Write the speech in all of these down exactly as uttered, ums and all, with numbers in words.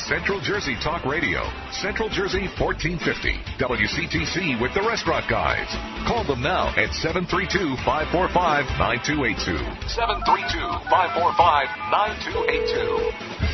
Central Jersey Talk Radio. Central Jersey fourteen fifty. W C T C with the Restaurant Guys. Call them now at seven three two, five four five, nine two eight two. seven three two, five four five, nine two eight two.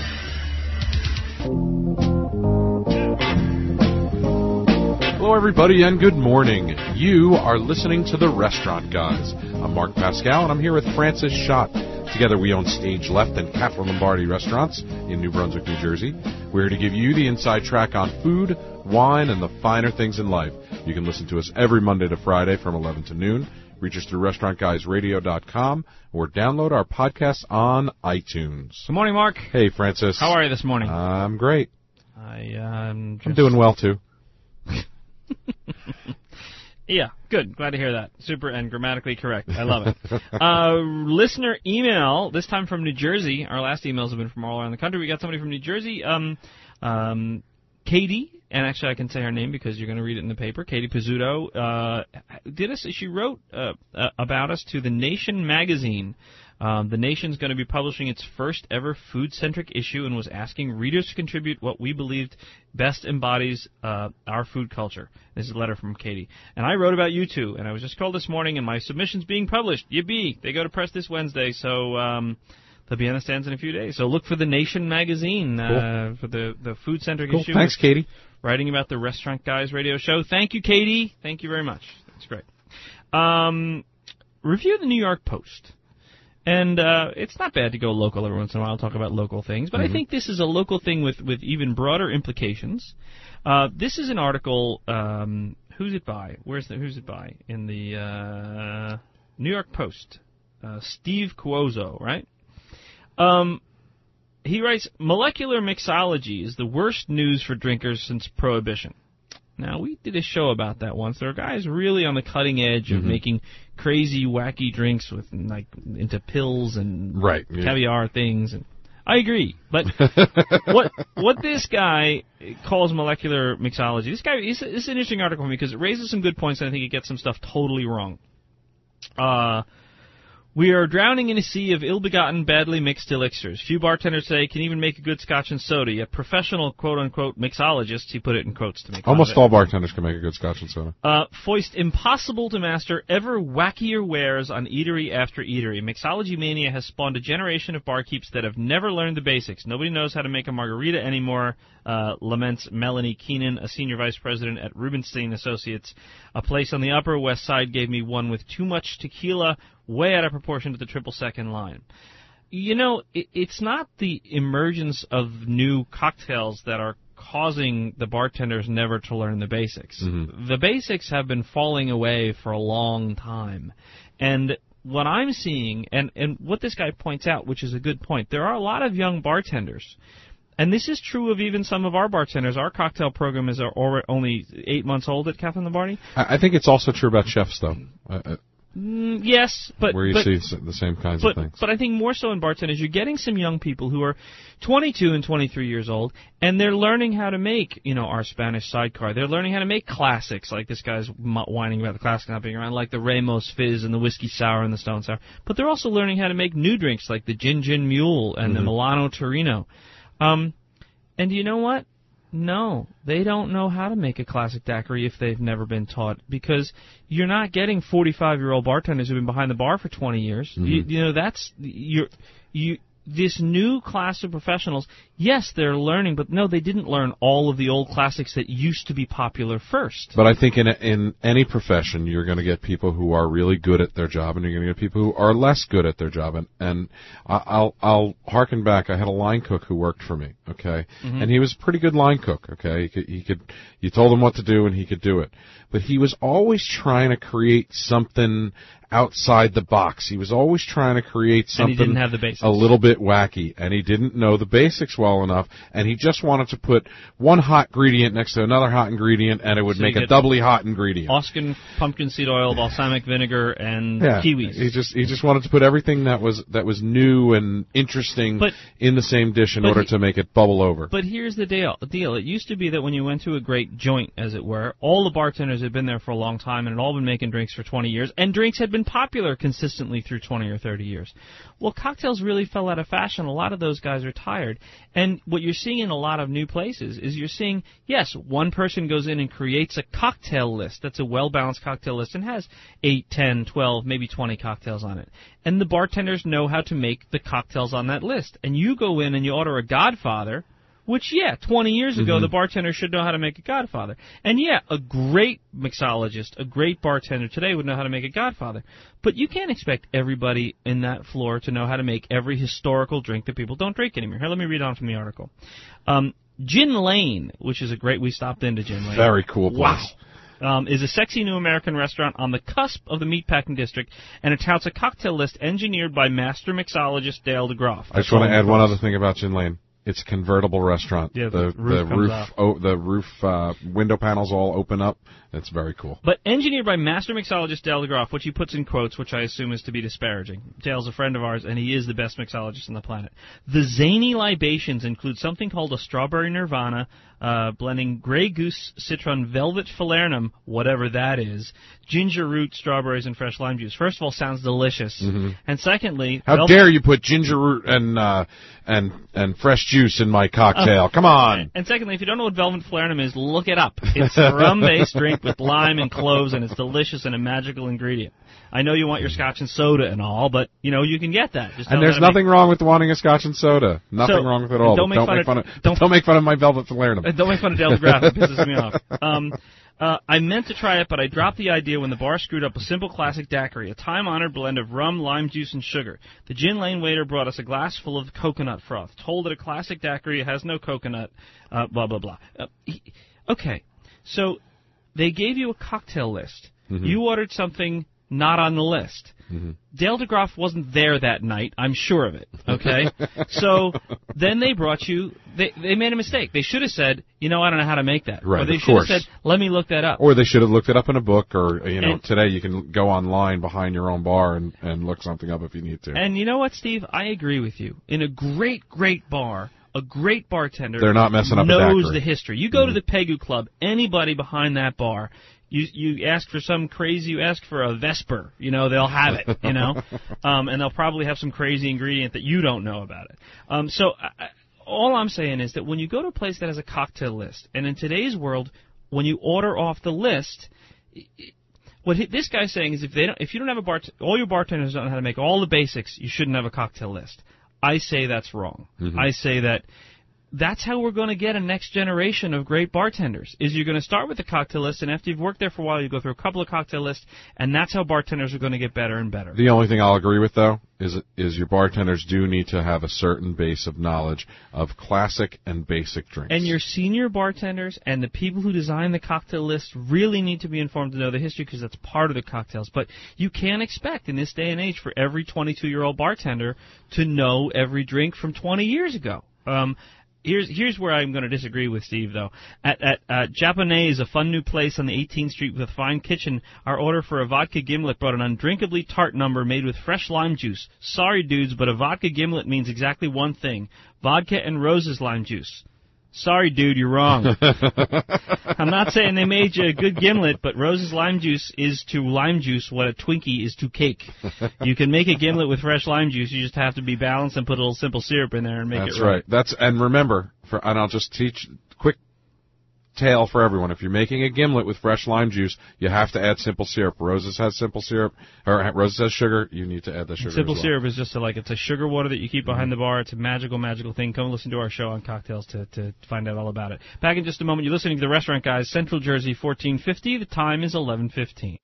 Hello, everybody, and good morning. You are listening to The Restaurant Guys. I'm Mark Pascal, and I'm here with Francis Schott. Together, we own Stage Left and Cafe Lombardi restaurants in New Brunswick, New Jersey. We're here to give you the inside track on food, wine, and the finer things in life. You can listen to us every Monday to Friday from eleven to noon. Reach us through restaurant guys radio dot com or download our podcast on iTunes. Good morning, Mark. Hey, Francis. How are you this morning? I'm great. I, um, just... I'm doing well, too. Yeah, good. Glad to hear that. Super and grammatically correct. I love it. uh, listener email, this time from New Jersey. Our last emails have been from all around the country. We got somebody from New Jersey, um, um, Katie, and actually I can say her name because you're going to read it in the paper. Katie Pizzuto uh, did us. She wrote uh, uh, about us to The Nation magazine. Um, the Nation's going to be publishing its first ever food-centric issue and was asking readers to contribute what we believed best embodies uh, our food culture. This is a letter from Katie. And I wrote about you two, and I was just called this morning, and my submission's being published. Yippee! They go to press this Wednesday, so um, they'll be on the stands in a few days. So look for The Nation magazine uh, cool. for the, the food-centric cool. issue. Thanks, Katie. Writing about the Restaurant Guys radio show. Thank you, Katie. Thank you very much. That's great. Um, review the New York Post. And uh, it's not bad to go local every once in a while, talk about local things. But mm-hmm. I think this is a local thing with, with even broader implications. Uh, this is an article. Um, who's it by? Where's the, who's it by? In the uh, New York Post. Uh, Steve Cuozzo, right? Um, he writes, molecular mixology is the worst news for drinkers since Prohibition. Now, we did a show about that once. There are guys really on the cutting edge of mm-hmm. making crazy, wacky drinks with, like, into pills and right, yeah. caviar things. And I agree. But what what this guy calls molecular mixology, this guy, this is an interesting article because it raises some good points, and I think it gets some stuff totally wrong. Uh... We are drowning in a sea of ill-begotten, badly mixed elixirs. Few bartenders today can even make a good scotch and soda, yet professional, quote-unquote, mixologists, he put it in quotes to make Almost all bartenders can make a good scotch and soda. Uh, foist impossible to master ever wackier wares on eatery after eatery. Mixology mania has spawned a generation of barkeeps that have never learned the basics. Nobody knows how to make a margarita anymore, uh, laments Melanie Keenan, a senior vice president at Rubenstein Associates. A place on the Upper West Side gave me one with too much tequila, way out of proportion to the triple second line. You know, it, it's not the emergence of new cocktails that are causing the bartenders never to learn the basics. Mm-hmm. The basics have been falling away for a long time. And what I'm seeing, and, and what this guy points out, which is a good point, there are a lot of young bartenders. And this is true of even some of our bartenders. Our cocktail program is only eight months old at Cafe Lombardi. I think it's also true about chefs, though. Uh, Mm, yes, but... Where you but, see the same kinds but, of things. But I think more so in bartenders, you're getting some young people who are twenty-two and twenty-three years old, and they're learning how to make, you know, our Spanish sidecar. They're learning how to make classics, like this guy's whining about the classics not being around, like the Ramos Fizz and the Whiskey Sour and the Stone Sour. But they're also learning how to make new drinks, like the Gin Gin Mule and mm-hmm. the Milano Torino. Um, and you know what? No, they don't know how to make a classic daiquiri if they've never been taught, because you're not getting forty-five-year-old bartenders who've been behind the bar for twenty years. Mm-hmm. You, you know, that's you're you. This new class of professionals, yes, they're learning, but no, they didn't learn all of the old classics that used to be popular first. But I think in a, in any profession, you're going to get people who are really good at their job, and you're going to get people who are less good at their job. And, and I'll I'll harken back. I had a line cook who worked for me, okay, mm-hmm. and he was a pretty good line cook, okay. He could, he could you told him what to do, and he could do it. But he was always trying to create something outside the box. He was always trying to create something and he didn't have the basics. A little bit wacky, and he didn't know the basics well enough, and he just wanted to put one hot ingredient next to another hot ingredient, and it would so make a doubly hot ingredient. Oskin pumpkin seed oil, balsamic vinegar, and yeah, kiwis. He just he just wanted to put everything that was that was new and interesting but, in the same dish in order he, to make it bubble over. But here's the deal. deal. It used to be that when you went to a great joint, as it were, all the bartenders had been there for a long time and had all been making drinks for twenty years, and drinks had been been popular consistently through twenty or thirty years. Well, cocktails really fell out of fashion. A lot of those guys are tired. And what you're seeing in a lot of new places is you're seeing, yes, one person goes in and creates a cocktail list. That's a well-balanced cocktail list and has eight, ten, twelve, maybe twenty cocktails on it. And the bartenders know how to make the cocktails on that list. And you go in and you order a Godfather, which, yeah, twenty years ago, mm-hmm. the bartender should know how to make a Godfather. And, yeah, a great mixologist, a great bartender today would know how to make a Godfather. But you can't expect everybody in that floor to know how to make every historical drink that people don't drink anymore. Here, let me read on from the article. Um, Gin Lane, which is a great, we stopped into Gin Lane. Very cool place. Wow. Um, is a sexy new American restaurant on the cusp of the Meatpacking District, and it touts a cocktail list engineered by master mixologist Dale DeGroff. I just want to add one other thing about Gin Lane. It's a convertible restaurant. Yeah, the, the roof the roof, oh, the roof uh, window panels all open up. It's very cool. But engineered by master mixologist Dale DeGroff, which he puts in quotes, which I assume is to be disparaging. Dale's a friend of ours, and he is the best mixologist on the planet. The zany libations include something called a strawberry nirvana, uh, blending Grey Goose citron velvet falernum, whatever that is, ginger root, strawberries, and fresh lime juice. First of all, sounds delicious. Mm-hmm. And secondly, how velvet- dare you put ginger root and uh, and and fresh juice in my cocktail? Uh, Come on. And secondly, if you don't know what velvet falernum is, look it up. It's a rum-based drink with lime and cloves, and it's delicious and a magical ingredient. I know you want your scotch and soda and all, but, you know, you can get that. Just and there's nothing make... wrong with wanting a scotch and soda. Nothing so, wrong with it at all. Don't, make, don't fun make of, fun of don't, don't make fun of my velvet falernum. Don't make fun of Dale DeGroff. It pisses me off. Um, uh, I meant to try it, but I dropped the idea when the bar screwed up a simple classic daiquiri, a time-honored blend of rum, lime juice, and sugar. The Gin Lane waiter brought us a glass full of coconut froth, told that a classic daiquiri has no coconut, uh, blah, blah, blah. Uh, he, okay, so they gave you a cocktail list. Mm-hmm. You ordered something not on the list. Mm-hmm. Dale DeGroff wasn't there that night, I'm sure of it, okay? So then they brought you, they they made a mistake. They should have said, you know, I don't know how to make that. Right, or they of should course. have said, let me look that up. Or they should have looked it up in a book, or, you know, and, today you can go online behind your own bar and, and look something up if you need to. And you know what, Steve? I agree with you. In a great, great bar, a great bartender They're not messing up knows a the history. You go mm-hmm. to the Pegu Club, anybody behind that bar, You you ask for some crazy, you ask for a Vesper, you know, they'll have it, you know, um, and they'll probably have some crazy ingredient that you don't know about it. Um, so I, all I'm saying is that when you go to a place that has a cocktail list, and in today's world, when you order off the list, what this guy's saying is if they don't, if you don't have a bar, all your bartenders don't know how to make all the basics, you shouldn't have a cocktail list. I say that's wrong. Mm-hmm. I say that. That's how we're going to get a next generation of great bartenders, is you're going to start with a cocktail list, and after you've worked there for a while, you go through a couple of cocktail lists, and that's how bartenders are going to get better and better. The only thing I'll agree with, though, is is your bartenders do need to have a certain base of knowledge of classic and basic drinks. And your senior bartenders and the people who design the cocktail list really need to be informed to know the history, because that's part of the cocktails. But you can't expect in this day and age for every twenty-two-year-old bartender to know every drink from twenty years ago. Um Here's here's where I'm going to disagree with Steve, though. At at uh, Japanese, a fun new place on the eighteenth Street with a fine kitchen, our order for a vodka gimlet brought an undrinkably tart number made with fresh lime juice. Sorry, dudes, but a vodka gimlet means exactly one thing: vodka and Rose's lime juice. Sorry, dude, you're wrong. I'm not saying they made you a good gimlet, but Rose's lime juice is to lime juice what a Twinkie is to cake. You can make a gimlet with fresh lime juice. You just have to be balanced and put a little simple syrup in there and make That's it right. right. That's and remember, for and I'll just teach quick tale for everyone. If you're making a gimlet with fresh lime juice, you have to add simple syrup. Rose's has simple syrup, or Rose's has sugar. You need to add the sugar. Simple as well. syrup is just a, like it's a sugar water that you keep behind mm-hmm. the bar. It's a magical, magical thing. Come listen to our show on cocktails to to find out all about it. Back in just a moment. You're listening to the Restaurant Guys, Central Jersey, fourteen fifty. The time is eleven fifteen.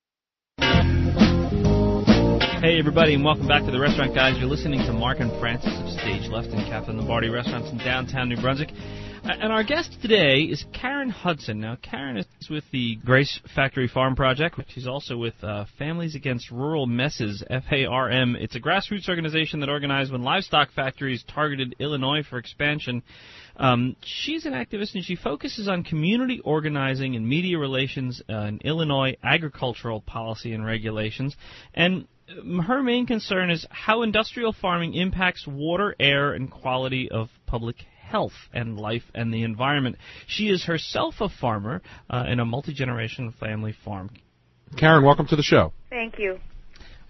Hey, everybody, and welcome back to the Restaurant Guys. You're listening to Mark and Francis of Stage Left and Catherine Lombardi Restaurants in downtown New Brunswick. And our guest today is Karen Hudson. Now, Karen is with the Grace Factory Farm Project, which is also with uh, Families Against Rural Messes, F A R M. It's a grassroots organization that organized when livestock factories targeted Illinois for expansion. Um, she's an activist, and she focuses on community organizing and media relations uh, in Illinois agricultural policy and regulations. And her main concern is how industrial farming impacts water, air, and quality of public health and life and the environment. She is herself a farmer uh, in a multi-generational family farm. Karen, welcome to the show. Thank you.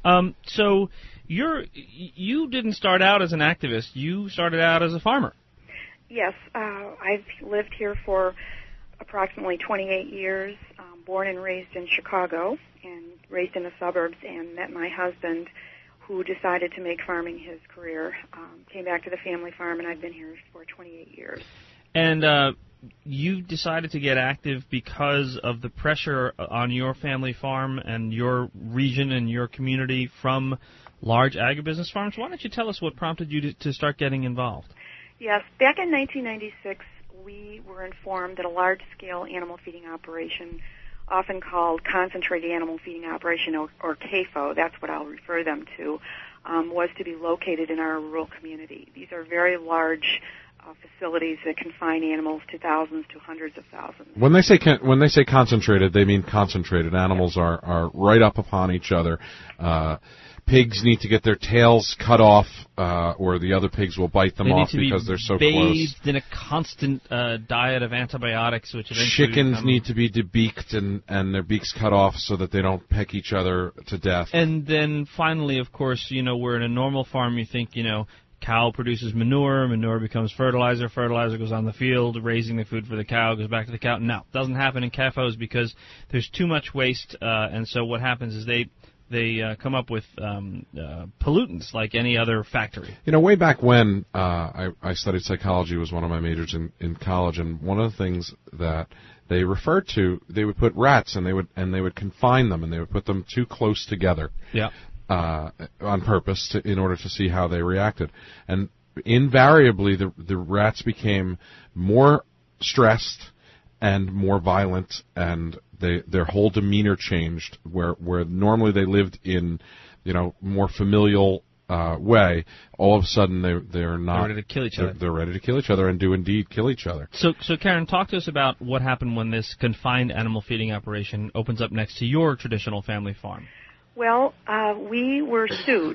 Um, so you're you didn't start out as an activist. You started out as a farmer. Yes, uh, I've lived here for approximately twenty-eight years, um, born and raised in Chicago and raised in the suburbs, and met my husband, who decided to make farming his career. Um, came back to the family farm, and I've been here for twenty-eight years. And uh, you decided to get active because of the pressure on your family farm and your region and your community from large agribusiness farms. Why don't you tell us what prompted you to, to start getting involved? Yes, back in nineteen ninety-six, we were informed that a large-scale animal feeding operation, often called Concentrated Animal Feeding Operation, or, or C A F O, that's what I'll refer them to, um, was to be located in our rural community. These are very large uh, facilities that confine animals to thousands to hundreds of thousands. When they say con- when they say concentrated, they mean concentrated. Animals are, are right up upon each other. Uh, Pigs need to get their tails cut off, uh, or the other pigs will bite them they off need to because be they're so bathed close. in a constant uh, diet of antibiotics, which eventually Chickens become... need to be debeaked and, and their beaks cut off so that they don't peck each other to death. And then finally, of course, you know, we're in a normal farm. You think, you know, cow produces manure, manure becomes fertilizer, fertilizer goes on the field, raising the food for the cow, goes back to the cow. No, it doesn't happen in C A F Os because there's too much waste, uh, and so what happens is they... They uh, come up with um, uh, pollutants like any other factory. You know, way back when uh, I, I studied psychology, was one of my majors in, in college, and one of the things that they referred to, they would put rats and they would and they would confine them and they would put them too close together, yeah, uh, on purpose to, in order to see how they reacted. And invariably, the the rats became more stressed and more violent, and they, their whole demeanor changed. Where where normally they lived in, you know, more familial uh, way, all of a sudden they they're not. They're ready to kill each they're, other. They're ready to kill each other, and do indeed kill each other. So, so Karen, talk to us about what happened when this confined animal feeding operation opens up next to your traditional family farm. Well, uh, we were sued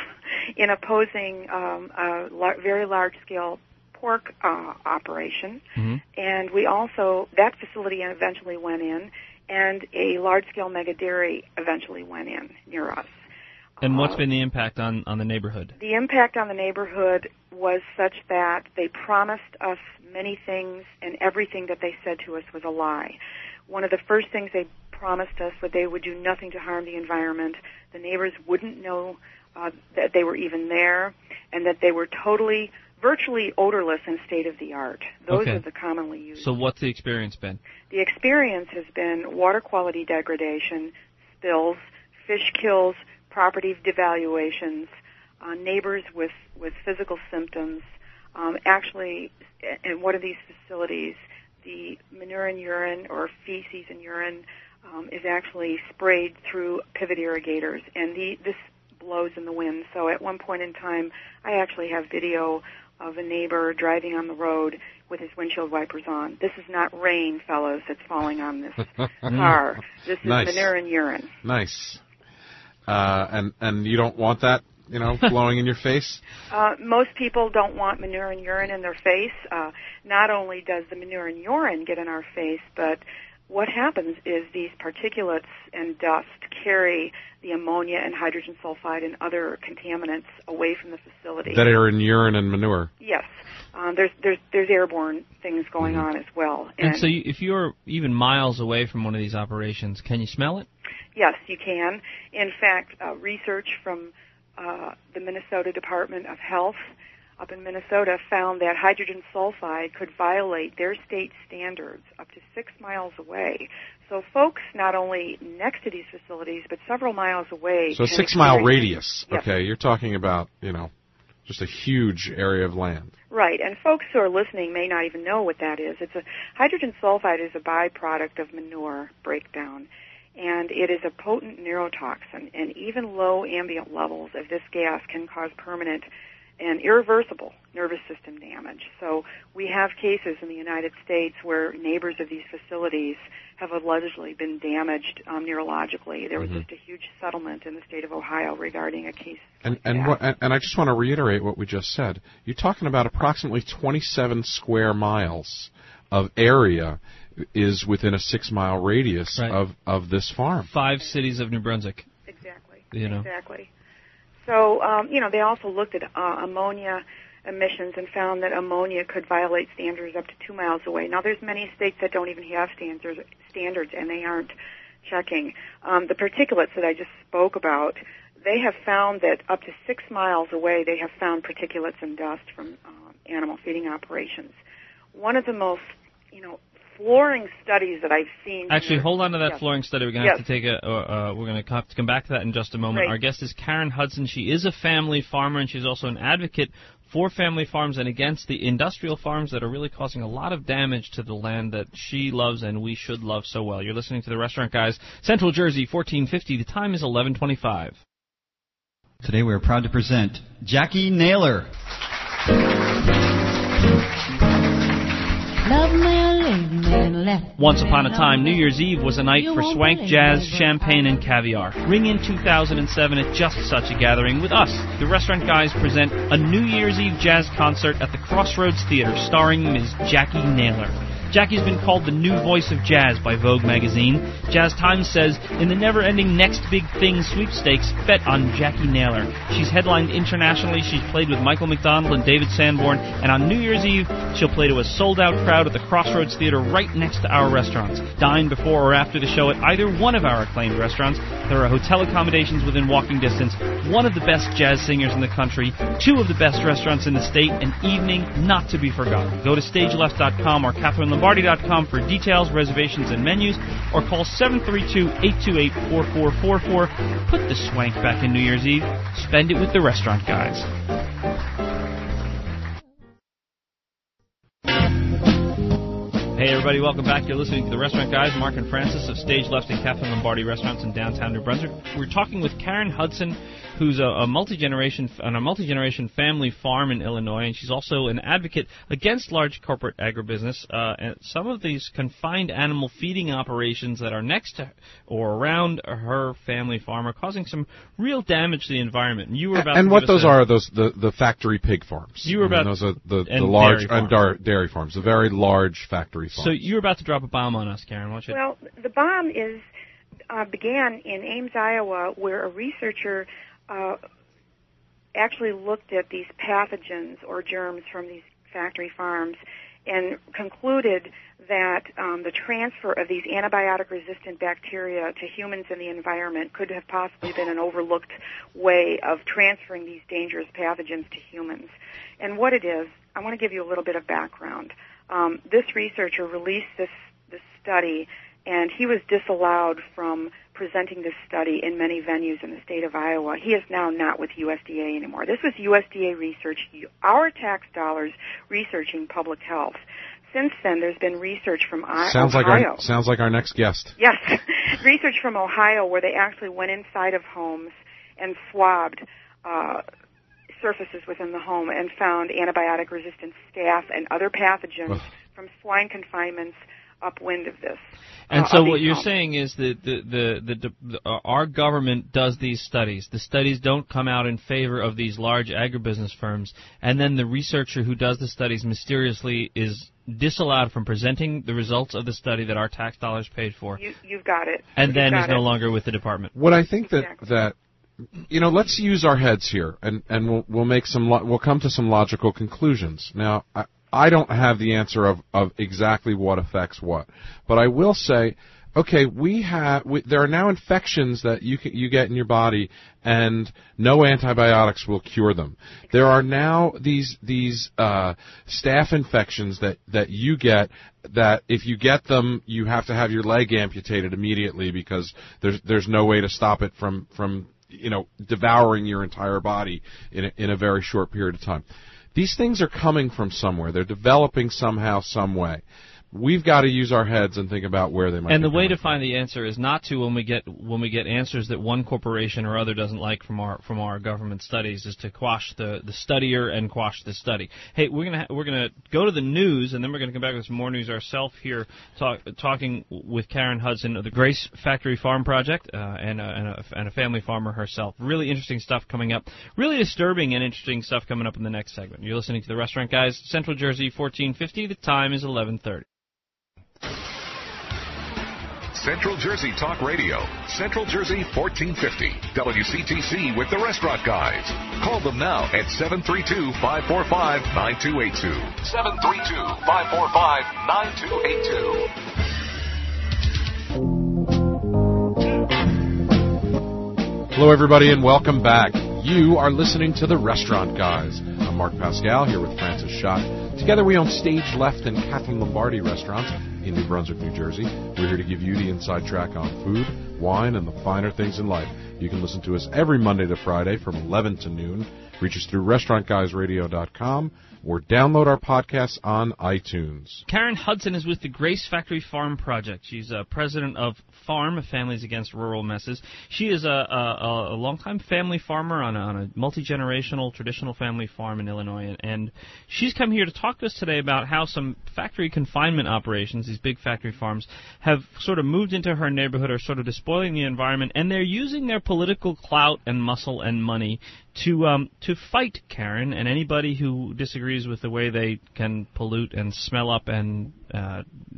in opposing um, a lar- very large-scale pork uh, operation, mm-hmm. and we also, that facility eventually went in, and a large-scale mega dairy eventually went in near us. And what's uh, been the impact on, on the neighborhood? The impact on the neighborhood was such that they promised us many things, and everything that they said to us was a lie. One of the first things they promised us was they would do nothing to harm the environment. The neighbors wouldn't know uh, that they were even there, and that they were totally virtually odorless and state-of-the-art. Those okay. are the commonly used. So what's the experience been? The experience has been water quality degradation, spills, fish kills, property devaluations, uh, neighbors with, with physical symptoms. Um, actually, in one of these facilities, the manure and urine, or feces and urine, um, is actually sprayed through pivot irrigators, and the, this blows in the wind. So at one point in time, I actually have video of a neighbor driving on the road with his windshield wipers on. This is not rain, fellows, that's falling on this car. This is Nice. manure and urine. Nice. Uh, and and you don't want that, you know, blowing in your face? Uh, most people don't want manure and urine in their face. Uh, not only does the manure and urine get in our face, but what happens is these particulates and dust carry the ammonia and hydrogen sulfide and other contaminants away from the facility. That are in urine and manure. Yes. Um, there's, there's, there's airborne things going mm-hmm. on as well. And, and so you, if you're even miles away from one of these operations, can you smell it? Yes, you can. In fact, uh, research from uh, the Minnesota Department of Health up in Minnesota found that hydrogen sulfide could violate their state standards up to six miles away. So folks not only next to these facilities, but several miles away. So a six-mile radius. Yes. Okay, you're talking about, you know, just a huge area of land. Right, and folks who are listening may not even know what that is. It's a hydrogen sulfide is a byproduct of manure breakdown, and it is a potent neurotoxin, and even low ambient levels of this gas can cause permanent and irreversible nervous system damage. So we have cases in the United States where neighbors of these facilities have allegedly been damaged um, neurologically. There was mm-hmm. just a huge settlement in the state of Ohio regarding a case and like and, that. what, and and I just want to reiterate what we just said. You're talking about approximately twenty-seven square miles of area is within a six-mile radius right. of, of this farm. Five cities of New Brunswick. Exactly. you know. Exactly. So, um, you know, they also looked at uh, ammonia emissions and found that ammonia could violate standards up to two miles away. Now, there's many states that don't even have standards, standards and they aren't checking. Um, the particulates that I just spoke about, they have found that up to six miles away, they have found particulates and dust from uh, animal feeding operations. One of the most, you know, flooring studies that I've seen. Actually, here. hold on to that yes. flooring study. We're going to yes. have to take a. Uh, uh, we're going to have to come back to that in just a moment. Right. Our guest is Karen Hudson. She is a family farmer, and she's also an advocate for family farms and against the industrial farms that are really causing a lot of damage to the land that she loves and we should love so well. You're listening to the Restaurant Guys, Central Jersey, fourteen fifty. The time is eleven twenty-five. Today we are proud to present Jackie Naylor. Once upon a time, New Year's Eve was a night for swank, jazz, champagne, and caviar. Ring in two thousand seven at just such a gathering with us. The Restaurant Guys present a New Year's Eve jazz concert at the Crossroads Theater starring Miz Jackie Naylor. Jackie's been called the new voice of jazz by Vogue magazine. Jazz Times says, in the never-ending Next Big Thing sweepstakes, bet on Jackie Naylor. She's headlined internationally. She's played with Michael McDonald and David Sanborn. And on New Year's Eve, she'll play to a sold-out crowd at the Crossroads Theater right next to our restaurants. Dine before or after the show at either one of our acclaimed restaurants. There are hotel accommodations within walking distance, one of the best jazz singers in the country, two of the best restaurants in the state, an evening not to be forgotten. Go to stage left dot com or Catherine Lombardi dot com for details, reservations, and menus, or call seven three two, eight two eight, four four four four. Put the swank back in New Year's Eve. Spend it with the Restaurant Guys. Hey everybody, welcome back. You're listening to the Restaurant Guys, Mark and Francis of Stage Left and Catherine Lombardi Restaurants in downtown New Brunswick. We're talking with Karen Hudson, who's a, a multi-generation on a multi-generation family farm in Illinois, and she's also an advocate against large corporate agribusiness. Uh, and some of these confined animal feeding operations that are next to or around her family farm are causing some real damage to the environment. And you were about and to what give those us a, are those the, the factory pig farms. You were about I mean, those are the, the and large dairy and dar, dairy farms, the very large factory farms. So you were about to drop a bomb on us, Karen. Why don't you? Well, the bomb is uh, began in Ames, Iowa, where a researcher uh, actually looked at these pathogens or germs from these factory farms and concluded that um, the transfer of these antibiotic-resistant bacteria to humans and the environment could have possibly been an overlooked way of transferring these dangerous pathogens to humans. And what it is, I want to give you a little bit of background. Um, this researcher released this, this study, and he was disallowed from presenting this study in many venues in the state of Iowa. He is now not with U S D A anymore. This was U S D A research, our tax dollars researching public health. Since then, there's been research from sounds Ohio. Like our, sounds like our next guest. Yes, research from Ohio where they actually went inside of homes and swabbed uh, surfaces within the home and found antibiotic-resistant staph and other pathogens from swine confinements upwind of this. And uh, so of what you're homes. saying is that the, the, the, the, uh, our government does these studies. The studies don't come out in favor of these large agribusiness firms, and then the researcher who does the studies mysteriously is disallowed from presenting the results of the study that our tax dollars paid for. You, you've got it. And you've then is it. no longer with the department. What I think exactly. that that you know, let's use our heads here, and and we'll we'll make some lo- we'll come to some logical conclusions. Now, I, I don't have the answer of of exactly what affects what, but I will say, okay, we have we, there are now infections that you can, you get in your body, and no antibiotics will cure them. There are now these these uh, staph infections that that you get that if you get them, you have to have your leg amputated immediately because there's there's no way to stop it from from you know, devouring your entire body in a, in a very short period of time. These things are coming from somewhere. They're developing somehow, some way. We've got to use our heads and think about where they might. And the be way coming to find the answer is not to when we get when we get answers that one corporation or other doesn't like from our from our government studies is to quash the, the studier and quash the study. Hey, we're gonna we're gonna go to the news and then we're gonna come back with some more news ourselves here, talk, talking with Karen Hudson of the Grace Factory Farm Project uh, and, a, and, a, and a family farmer herself. Really interesting stuff coming up. Really disturbing and interesting stuff coming up in the next segment. You're listening to the Restaurant Guys, Central Jersey, fourteen fifty. The time is eleven thirty. Central Jersey Talk Radio. Central Jersey fourteen fifty. W C T C with the Restaurant Guys. Call them now at seven three two, five four five, nine two eight two. seven three two, five four five, nine two eight two. Hello, everybody, and welcome back. You are listening to The Restaurant Guys. I'm Mark Pascal here with Francis Schott. Together we own Stage Left and Catherine Lombardi restaurants in New Brunswick, New Jersey. We're here to give you the inside track on food, wine, and the finer things in life. You can listen to us every Monday to Friday from eleven to noon. Reach us through restaurant guys radio dot com or download our podcasts on iTunes. Karen Hudson is with the Grace Factory Farm Project. She's uh, president of Farm, Families Against Rural Messes. She is a, a, a longtime family farmer on a, on a multi-generational, traditional family farm in Illinois, and, and she's come here to talk to us today about how some factory confinement operations, these big factory farms, have sort of moved into her neighborhood, are sort of despoiling the environment, and they're using their political clout and muscle and money to um, to fight Karen and anybody who disagrees with the way they can pollute and smell up and uh,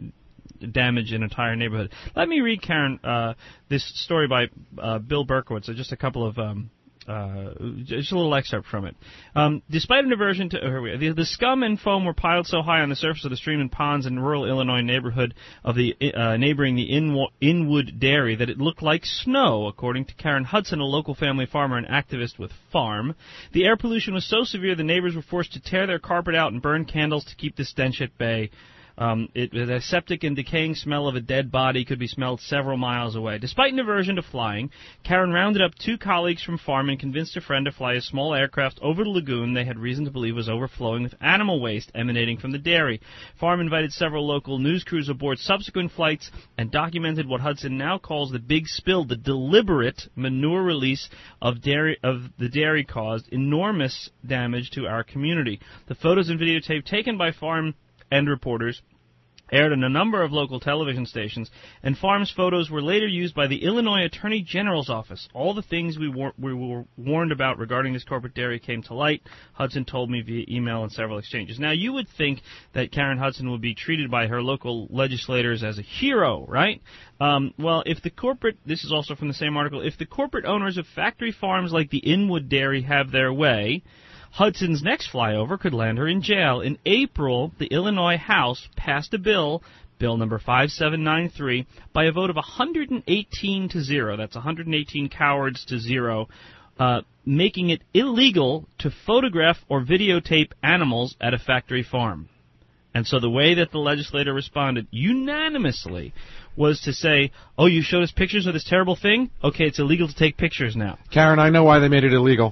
damage an entire neighborhood. Let me read, Karen, uh, this story by uh, Bill Berkowitz, just a couple of... Um, Uh, just a little excerpt from it. Um, despite an aversion to uh, the, the scum and foam were piled so high on the surface of the stream and ponds in rural Illinois neighborhood of the uh, neighboring the In- Inwood Dairy that it looked like snow, according to Karen Hudson, a local family farmer and activist with Farm. The air pollution was so severe the neighbors were forced to tear their carpet out and burn candles to keep the stench at bay. Um, it, the septic and decaying smell of a dead body could be smelled several miles away. Despite an aversion to flying, Karen rounded up two colleagues from Farm and convinced a friend to fly a small aircraft over the lagoon they had reason to believe was overflowing with animal waste emanating from the dairy. Farm invited several local news crews aboard subsequent flights and documented what Hudson now calls the big spill, the deliberate manure release of dairy of the dairy caused enormous damage to our community. The photos and videotape taken by Farm and reporters aired on a number of local television stations, and Farm's photos were later used by the Illinois Attorney General's office. All the things we, war- we were warned about regarding this corporate dairy came to light, Hudson told me via email and several exchanges. Now, you would think that Karen Hudson would be treated by her local legislators as a hero, right? Um, well, if the corporate, this is also from the same article, if the corporate owners of factory farms like the Inwood Dairy have their way, Hudson's next flyover could land her in jail. In April, the Illinois House passed a bill, Bill number five seven nine three, by a vote of one hundred eighteen to zero. That's one hundred eighteen cowards to zero, uh, making it illegal to photograph or videotape animals at a factory farm. And so the way that the legislator responded unanimously was to say, oh, you showed us pictures of this terrible thing? Okay, it's illegal to take pictures now. Karen, I know why they made it illegal.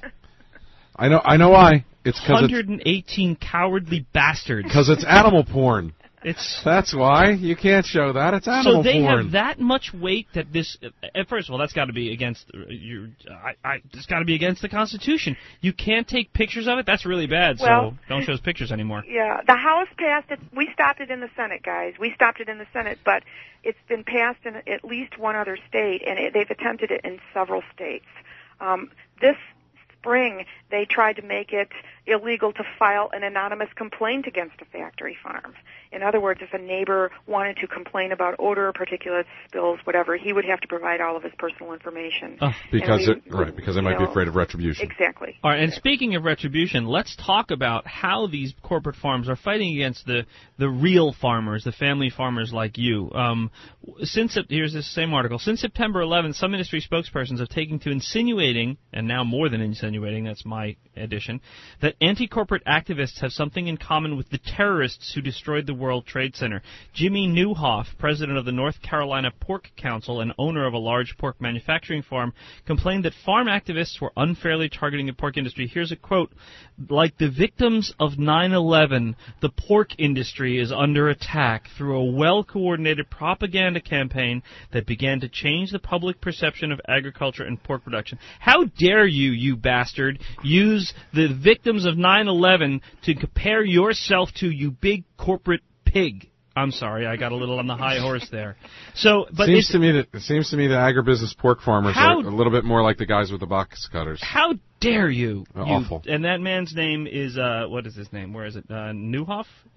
I know I know why. It's because one hundred eighteen it's, cowardly bastards. Because it's animal porn. It's That's why. You can't show that. It's animal porn. So they porn. have that much weight that this... Uh, first of all, that's got to be against... Uh, you, I, I, it's got to be against the Constitution. You can't take pictures of it? That's really bad, well, so don't show us pictures anymore. Yeah, the House passed it. We stopped it in the Senate, guys. We stopped it in the Senate, but it's been passed in at least one other state, and it, they've attempted it in several states. Um, this... spring, they tried to make it illegal to file an anonymous complaint against a factory farm. In other words, if a neighbor wanted to complain about odor, particulates, spills, whatever, he would have to provide all of his personal information. Oh, because we, it, right, because they might know, be afraid of retribution. Exactly. All right, and speaking of retribution, let's talk about how these corporate farms are fighting against the, the real farmers, the family farmers like you. Um, since here's this same article. Since September eleventh, some industry spokespersons have taken to insinuating, and now more than insinuating, that's my addition, that anti-corporate activists have something in common with the terrorists who destroyed the World Trade Center. Jimmy Newhoff, president of the North Carolina Pork Council and owner of a large pork manufacturing farm, complained that farm activists were unfairly targeting the pork industry. Here's a quote: like the victims of nine eleven, the pork industry is under attack through a well-coordinated propaganda campaign that began to change the public perception of agriculture and pork production. How dare you, you bastard, use the victims of nine eleven to compare yourself to, you big corporate pig. I'm sorry, I got a little on the high horse there. So, but seems to me that it seems to me that agribusiness pork farmers how, are a little bit more like the guys with the box cutters. How dare you? Uh, you awful. And that man's name is uh, what is his name? Where is it? Uh, Newhoff? Yeah.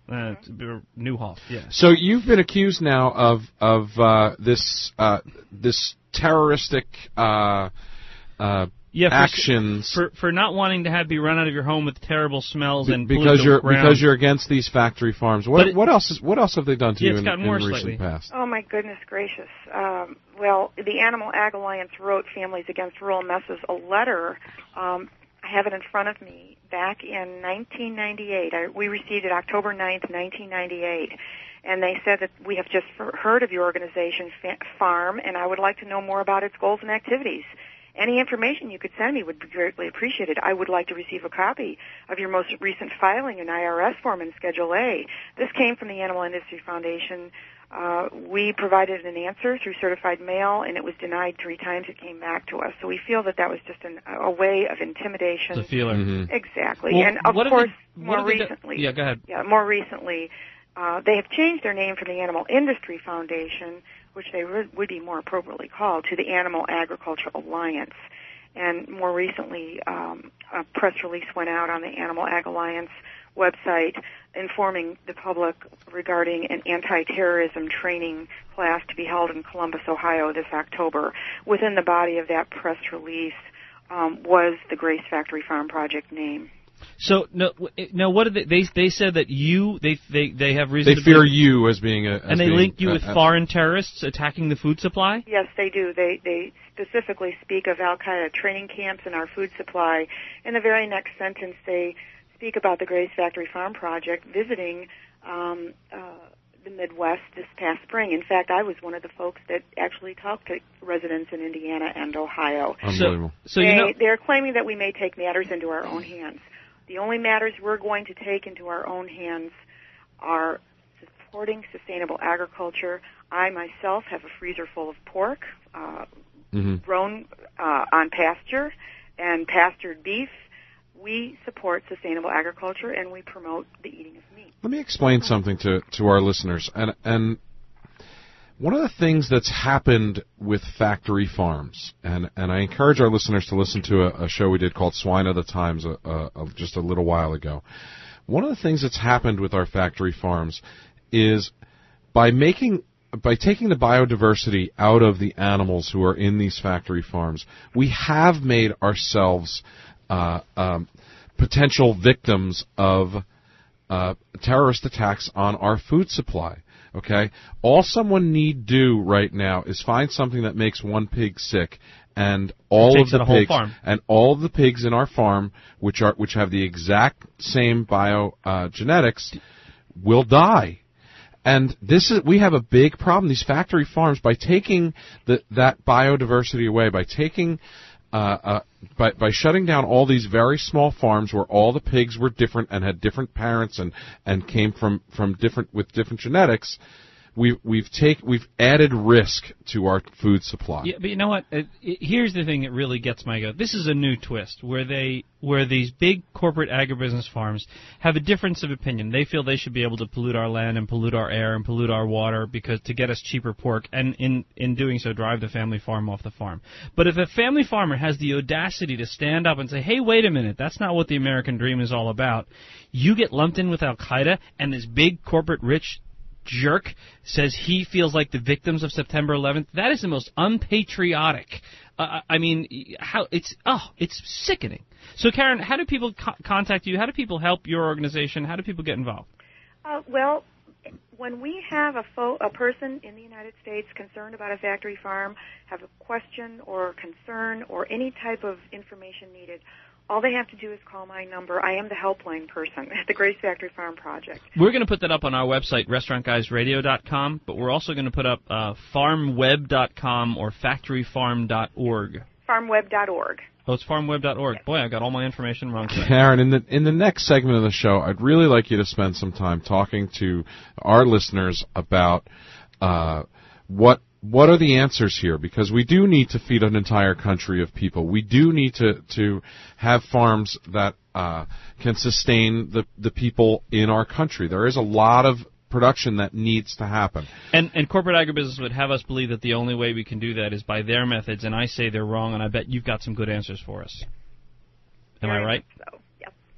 Uh, Newhoff, yeah. So you've been accused now of of uh, this uh, this terroristic uh, uh, yeah, for, actions for for not wanting to have be run out of your home with terrible smells and because you're ground. because you're against these factory farms. What it, what else is what else have they done to yeah, you it's in, gotten in worse the recent lately. past? Oh my goodness gracious! Um, well, the Animal Ag Alliance wrote Families Against Rural Messes a letter. Um, I have it in front of me. Back in nineteen ninety-eight, I, we received it October ninth, nineteen ninety-eight, and they said that we have just heard of your organization, Farm, and I would like to know more about its goals and activities. Any information you could send me would be greatly appreciated. I would like to receive a copy of your most recent filing, an I R S form in Schedule A. This came from the Animal Industry Foundation. Uh, we provided an answer through certified mail, and it was denied three times. It came back to us. So we feel that that was just an, a way of intimidation. The feeler. Mm-hmm. Exactly. Well, and, of course, they, more Do? recently... Yeah, go ahead. Yeah, more recently, uh, they have changed their name from the Animal Industry Foundation, which they re- would be more appropriately called, to the Animal Agriculture Alliance. And more recently, um, a press release went out on the Animal Ag Alliance website informing the public regarding an anti-terrorism training class to be held in Columbus, Ohio this October. Within the body of that press release um, was the Grace Factory Farm Project name. So no, no. What did they? They, they said that you they they they have reason. They to fear believe, you as being a. As and they being, link you uh, with uh, foreign terrorists attacking the food supply. Yes, they do. They they specifically speak of Al Qaeda training camps and our food supply. In the very next sentence, they speak about the Grace Factory Farm Project visiting um, uh, the Midwest this past spring. In fact, I was one of the folks that actually talked to residents in Indiana and Ohio. Unbelievable. So, so they, you know, they're claiming that we may take matters into our own hands. The only matters we're going to take into our own hands are supporting sustainable agriculture. I myself have a freezer full of pork uh, mm-hmm. grown uh, on pasture and pastured beef. We support sustainable agriculture and we promote the eating of meat. Let me explain something to, to our listeners. And and one of the things that's happened with factory farms, and, and I encourage our listeners to listen to a, a show we did called Swine of the Times a, a, a, just a little while ago. One of the things that's happened with our factory farms is by making by taking the biodiversity out of the animals who are in these factory farms, we have made ourselves uh, um, potential victims of uh, terrorist attacks on our food supply. Okay? All someone need do right now is find something that makes one pig sick, and all of the pigs and all of the pigs in our farm, which are which have the exact same bio uh, genetics, will die. And this is we have a big problem. These factory farms, by taking the, that biodiversity away, by taking uh, uh, by by shutting down all these very small farms where all the pigs were different and had different parents and, and came from, from different with different genetics, we've we've take we've added risk to our food supply. Yeah, but you know what? Uh, it, here's the thing that really gets my goat. This is a new twist where they where these big corporate agribusiness farms have a difference of opinion. They feel they should be able to pollute our land and pollute our air and pollute our water because to get us cheaper pork, and in in doing so drive the family farm off the farm. But if a family farmer has the audacity to stand up and say, "Hey, wait a minute, that's not what the American dream is all about," you get lumped in with Al Qaeda and this big corporate rich jerk says he feels like the victims of September eleventh. That is the most unpatriotic. Uh, I mean, how it's oh, it's sickening. So, Karen, how do people co- contact you? How do people help your organization? How do people get involved? Uh, well, when we have a, fo- a person in the United States concerned about a factory farm, have a question or concern or any type of information needed, all they have to do is call my number. I am the helpline person at the Grace Factory Farm Project. We're going to put that up on our website, restaurant guys radio dot com, but we're also going to put up uh, farm web dot com or factory farm dot org. farm web dot org. Oh, it's farm web dot org. Boy, I got all my information wrong today. Karen, in the in the next segment of the show, I'd really like you to spend some time talking to our listeners about uh, what what are the answers here, because we do need to feed an entire country of people. We do need to to have farms that uh, can sustain the the people in our country. There is a lot of production that needs to happen. And and corporate agribusiness would have us believe that the only way we can do that is by their methods, and I say they're wrong, and I bet you've got some good answers for us. Am Very I right? So, yep.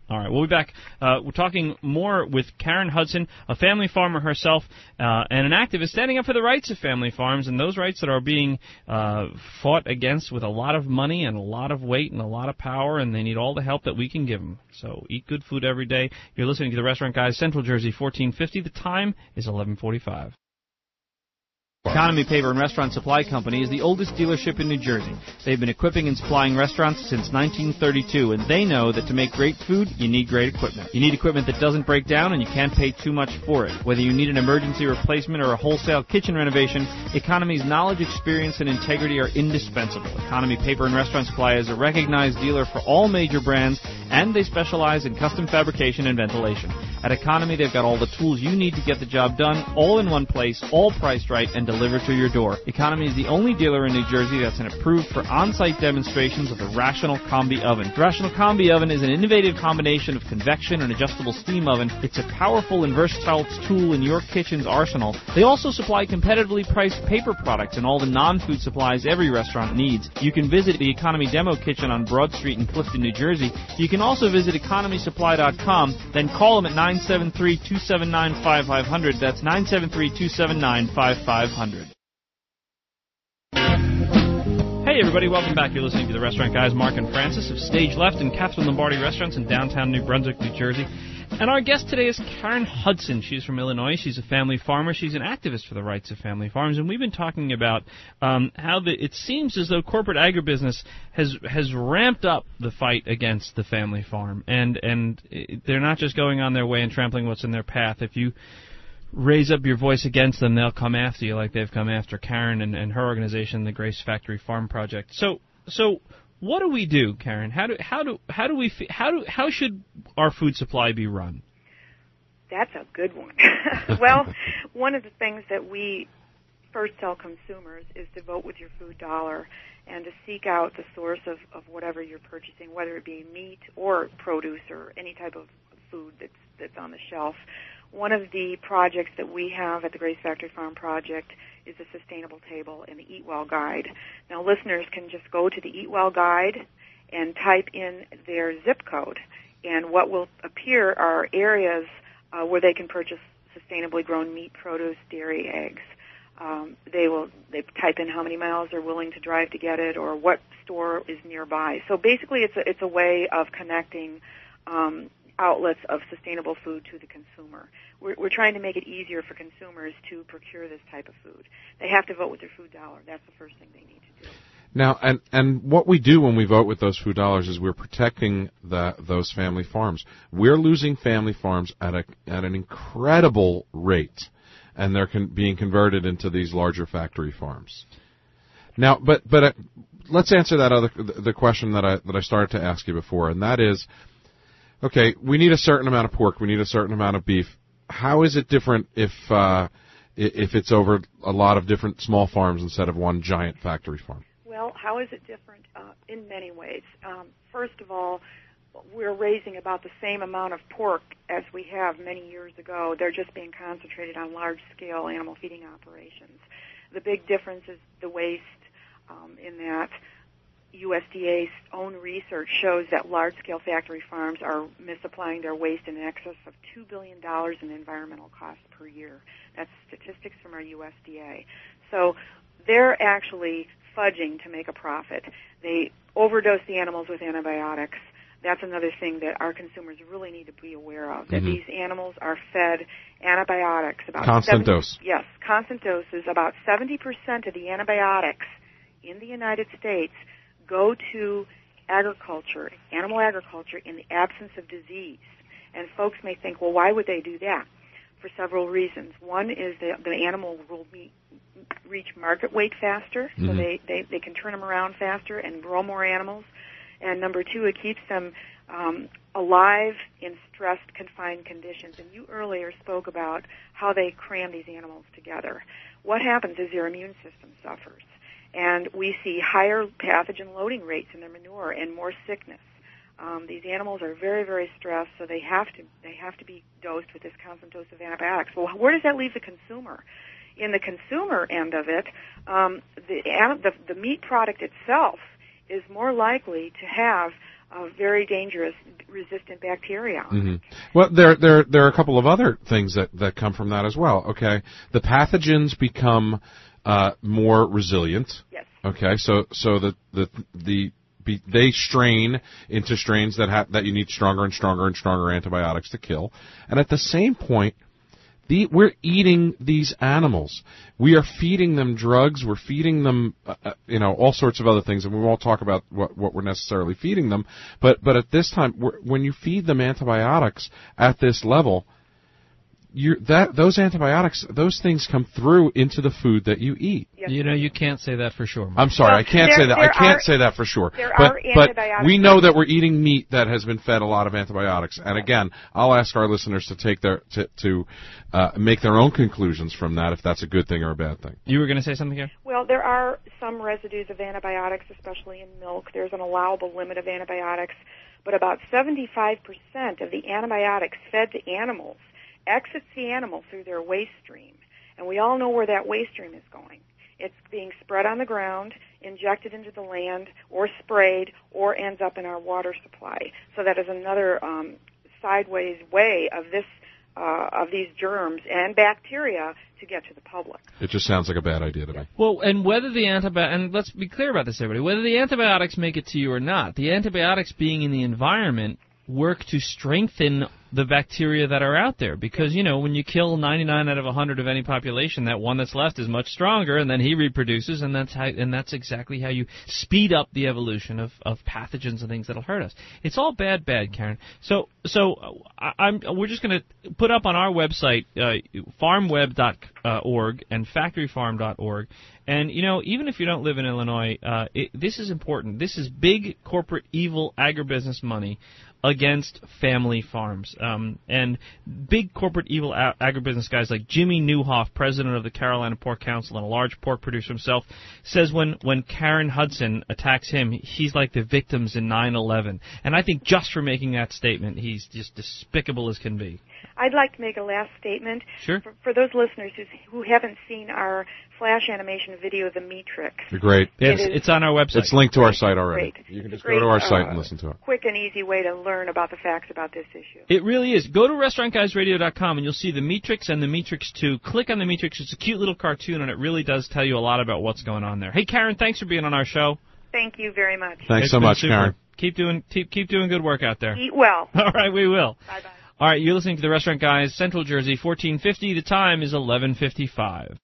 All right, we'll be back. Uh, we're talking more with Karen Hudson, a family farmer herself, uh, and an activist standing up for the rights of family farms and those rights that are being uh, fought against with a lot of money and a lot of weight and a lot of power, and they need all the help that we can give them. So eat good food every day. You're listening to the Restaurant Guys, Central Jersey, fourteen fifty. The time is eleven forty-five. Economy Paper and Restaurant Supply Company is the oldest dealership in New Jersey. They've been equipping and supplying restaurants since nineteen thirty-two, and they know that to make great food, you need great equipment. You need equipment that doesn't break down, and you can't pay too much for it. Whether you need an emergency replacement or a wholesale kitchen renovation, Economy's knowledge, experience, and integrity are indispensable. Economy Paper and Restaurant Supply is a recognized dealer for all major brands, and they specialize in custom fabrication and ventilation. At Economy, they've got all the tools you need to get the job done, all in one place, all priced right, and delivered to your door. Economy is the only dealer in New Jersey that's been approved for on-site demonstrations of the Rational Combi Oven. The Rational Combi Oven is an innovative combination of convection and adjustable steam oven. It's a powerful and versatile tool in your kitchen's arsenal. They also supply competitively priced paper products and all the non-food supplies every restaurant needs. You can visit the Economy Demo Kitchen on Broad Street in Clifton, New Jersey. You can also visit economy supply dot com, then call them at nine seven three, two seven nine, five five zero zero. That's nine seven three, two seven nine, five five zero zero. Hey everybody, welcome back. You're listening to the Restaurant Guys, Mark and Francis of Stage Left and Catherine Lombardi Restaurants in downtown New Brunswick, New Jersey. And our guest today is Karen Hudson. She's from Illinois. She's a family farmer. She's an activist for the rights of family farms. And we've been talking about um, how the, it seems as though corporate agribusiness has has ramped up the fight against the family farm. And, and they're not just going on their way and trampling what's in their path. If you raise up your voice against them, they'll come after you like they've come after Karen and, and her organization, the Grace Factory Farm Project. So, so what do we do, Karen? How do how do how do we how do how should our food supply be run? That's a good one. Well, one of the things that we first tell consumers is to vote with your food dollar and to seek out the source of, of whatever you're purchasing, whether it be meat or produce or any type of food that's that's on the shelf. One of the projects that we have at the Grace Factory Farm Project is the Sustainable Table and the Eat Well Guide. Now, listeners can just go to the Eat Well Guide and type in their zip code, and what will appear are areas uh, where they can purchase sustainably grown meat, produce, dairy, eggs. Um, they will they type in how many miles they're willing to drive to get it or what store is nearby. So basically, it's a, it's a way of connecting um, outlets of sustainable food to the consumer. We're, we're trying to make it easier for consumers to procure this type of food. They have to vote with their food dollar. That's the first thing they need to do. Now, and, and what we do when we vote with those food dollars is we're protecting the, those family farms. We're losing family farms at a at an incredible rate, and they're con- being converted into these larger factory farms. Now, but but uh, let's answer that other the question that I that I started to ask you before, and that is, okay, we need a certain amount of pork, we need a certain amount of beef. How is it different if uh, if it's over a lot of different small farms instead of one giant factory farm? Well, how is it different? Uh, in many ways. Um, first of all, we're raising about the same amount of pork as we have many years ago. They're just being concentrated on large-scale animal feeding operations. The big difference is the waste um, in that U S D A's own research shows that large-scale factory farms are misapplying their waste in excess of two billion dollars in environmental costs per year. That's statistics from our U S D A. So they're actually fudging to make a profit. They overdose the animals with antibiotics. That's another thing that our consumers really need to be aware of, that mm-hmm. these animals are fed antibiotics. About constant seventy, dose. Yes, constant doses. About seventy percent of the antibiotics in the United States go to agriculture, animal agriculture, in the absence of disease. And folks may think, well, why would they do that? For several reasons. One is that the animal will be, reach market weight faster, mm-hmm. so they, they, they can turn them around faster and grow more animals. And number two, it keeps them um, alive in stressed, confined conditions. And you earlier spoke about how they cram these animals together. What happens is their immune system suffers. And we see higher pathogen loading rates in their manure and more sickness. Um, these animals are very, very stressed, so they have to they have to be dosed with this constant dose of antibiotics. Well, where does that leave the consumer? In the consumer end of it, um, the, the the meat product itself is more likely to have uh, very dangerous resistant bacteria on Mm-hmm. it. Well, there, there, there are a couple of other things that, that come from that as well. Okay, the pathogens become uh, more resilient. Yes. Okay, so so the the the be, they strain into strains that have that you need stronger and stronger and stronger antibiotics to kill, and at the same point, the, we're eating these animals. We are feeding them drugs. We're feeding them, uh, uh, you know, all sorts of other things, and we won't talk about what, what we're necessarily feeding them. But but at this time, we're, when you feed them antibiotics at this level, you're, that those antibiotics, those things come through into the food that you eat. Yes. You know, you can't say that for sure, Mark. I'm sorry, Well, I can't there- say that. I there can't are- say that for sure. there but are but antibiotics. we know that we're eating meat that has been fed a lot of antibiotics. And again, I'll ask our listeners to take their to, to uh, make their own conclusions from that, if that's a good thing or a bad thing. You were going to say something here? Well, there are some residues of antibiotics, especially in milk. There's an allowable limit of antibiotics, but about seventy-five percent of the antibiotics fed to animals exits the animal through their waste stream. And we all know where that waste stream is going. It's being spread on the ground, injected into the land, or sprayed, or ends up in our water supply. So that is another um, sideways way of this uh, of these germs and bacteria to get to the public. It just sounds like a bad idea to me. Well, and whether the antibi- and let's be clear about this, everybody, whether the antibiotics make it to you or not, the antibiotics being in the environment work to strengthen the bacteria that are out there, because, you know, when you kill ninety-nine out of one hundred of any population, that one that's left is much stronger, and then he reproduces, and that's how, and that's exactly how you speed up the evolution of, of pathogens and things that'll hurt us. It's all bad, bad, Karen. So, so I, I'm we're just going to put up on our website uh, farmweb dot org and factory farm dot org. And, you know, even if you don't live in Illinois, uh, it, this is important. This is big corporate evil agribusiness money against family farms. Um, and big corporate evil a- agribusiness guys like Jimmy Newhoff, president of the Carolina Pork Council and a large pork producer himself, says when, when Karen Hudson attacks him, he's like the victims in nine eleven. And I think just for making that statement, he's just despicable as can be. I'd like to make a last statement. Sure. For, for those listeners who's, who haven't seen our flash animation video, The Matrix. They're great. It's, It is- it's on our website. It's linked to our site already. Great. You can just Great, go to our site uh, and listen to it. Quick and easy way to learn about the facts about this issue. It really is. Go to restaurant guys radio dot com and you'll see The Matrix and The Matrix two. Click on The Matrix. It's a cute little cartoon, and it really does tell you a lot about what's going on there. Hey, Karen, thanks for being on our show. Thank you very much. Thanks It's so been much, super. Karen. Keep doing keep, keep doing good work out there. Eat well. All right, we will. Bye-bye. All right, you're listening to the Restaurant Guys, Central Jersey, fourteen fifty. The time is eleven fifty-five.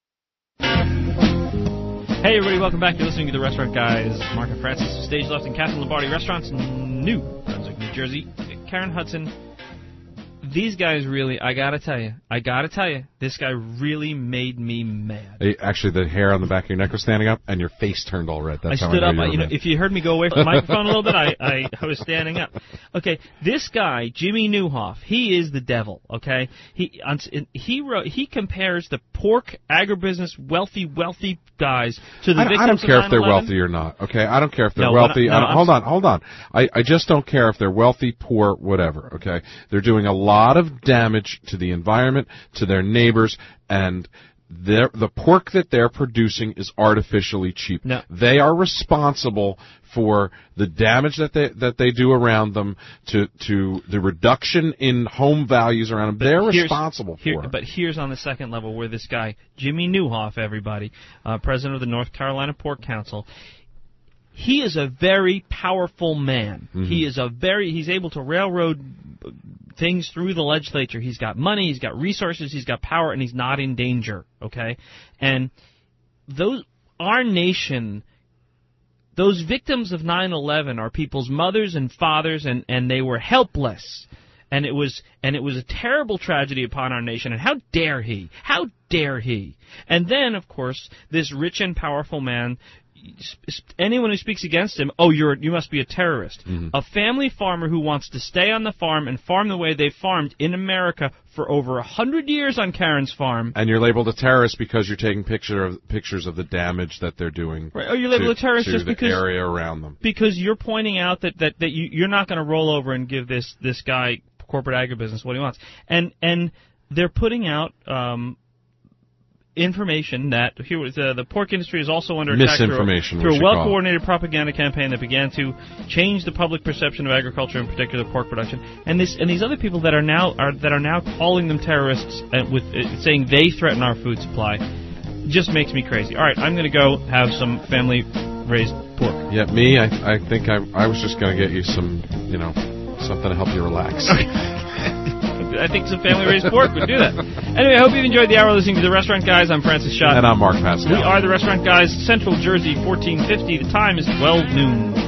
Hey, everybody, welcome back. You're listening to the Restaurant Guys. Mark and Francis, Stage Left and Catherine Lombardi Restaurants, New Brunswick, New Jersey. Karen Hudson. These guys really, I gotta tell you, I gotta tell you, this guy really made me mad. Hey, actually, the hair on the back of your neck was standing up, and your face turned all red. That's I how stood I up. know I, you you were know, mad. if you heard me go away from the microphone a little bit, I, I, I was standing up. Okay, this guy, Jimmy Newhoff, he is the devil. Okay, he on, he wrote, he compares the pork agribusiness wealthy wealthy guys to the I, don't- victims I don't care of if they're nine eleven. wealthy or not. Okay, I don't care if they're No, we're not- wealthy. no, I don't- I'm hold s- on, hold on. I, I just don't care if they're wealthy, poor, whatever. Okay, they're doing a lot of damage to the environment, to their neighbors, and their, the pork that they're producing is artificially cheap. No. They are responsible for the damage that they that they do around them, to to the reduction in home values around them. They're Here's- responsible here- for it. But here's on the second level where this guy, Jimmy Newhoff, everybody, uh, president of the North Carolina Pork Council, he is a very powerful man. Mm-hmm. He is a very, he's able to railroad things through the legislature. He's got money, he's got resources, he's got power, and he's not in danger, okay? And those, our nation, those victims of nine eleven are people's mothers and fathers, and, and they were helpless. And it was and it was a terrible tragedy upon our nation. And how dare he? How dare he? And then, of course, this rich and powerful man, anyone who speaks against him, oh, you're you must be a terrorist. Mm-hmm. A family farmer who wants to stay on the farm and farm the way they farmed in America for over a hundred years on Karen's farm. And you're labeled a terrorist because you're taking picture of, pictures of the damage that they're doing. Right. Or you're labeled to, a terrorist to just the because area around them. because you're pointing out that that, that you, you're not going to roll over and give this this guy corporate agribusiness what he wants. And and they're putting out um, information that here was, uh, the pork industry is also under attack Misinformation, through, we through a should call it. well-coordinated propaganda campaign that began to change the public perception of agriculture, in particular pork production. And this and these other people that are now are that are now calling them terrorists and with uh, saying they threaten our food supply just makes me crazy. All right, I'm going to go have some family-raised pork. Yeah, me, I, I think I, I was just going to get you some, you know, something to help you relax. I think some family-raised pork would do that. Anyway, I hope you've enjoyed the hour listening to The Restaurant Guys. I'm Francis Schott. And I'm Mark Pascal. We are The Restaurant Guys, Central Jersey, fourteen fifty. The time is twelve noon.